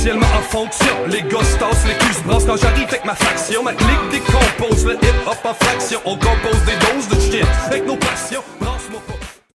officiellement en fonction. Les gosses tassent, les culs se brassent quand j'arrive avec ma faction. Ma clique décompose le hip-hop en fraction. On compose des doses de shit avec nos passions.